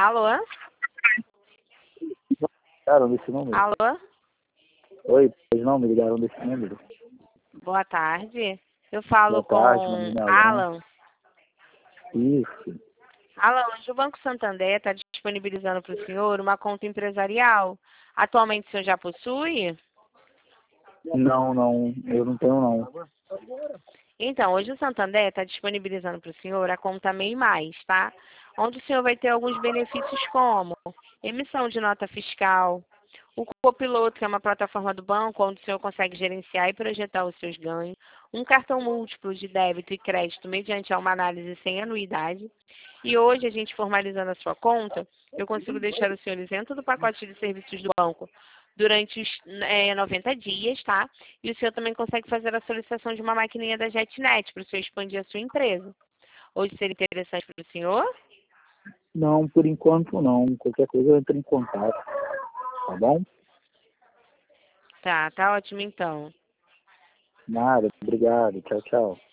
Alô? Ligaram desse número? Alô? Oi, pois não, me ligaram desse número. Boa tarde. Eu falo Boa tarde, meu com nome é Alan. Isso. Alan, hoje o Banco Santander está disponibilizando para o senhor uma conta empresarial. Atualmente o senhor já possui? Não, eu não tenho não. Então, hoje o Santander está disponibilizando para o senhor a conta MEI Mais, tá? Onde o senhor vai ter alguns benefícios como emissão de nota fiscal, o Copiloto, que é uma plataforma do banco onde o senhor consegue gerenciar e projetar os seus ganhos, um cartão múltiplo de débito e crédito mediante uma análise sem anuidade. E hoje, a gente formalizando a sua conta, eu consigo deixar o senhor isento do pacote de serviços do banco durante os 90 dias, tá? E o senhor também consegue fazer a solicitação de uma maquininha da JetNet para o senhor expandir a sua empresa. Hoje seria interessante para o senhor? Não, por enquanto não. Qualquer coisa eu entro em contato. Tá bom? Tá ótimo então. Nada, obrigado. Tchau, tchau.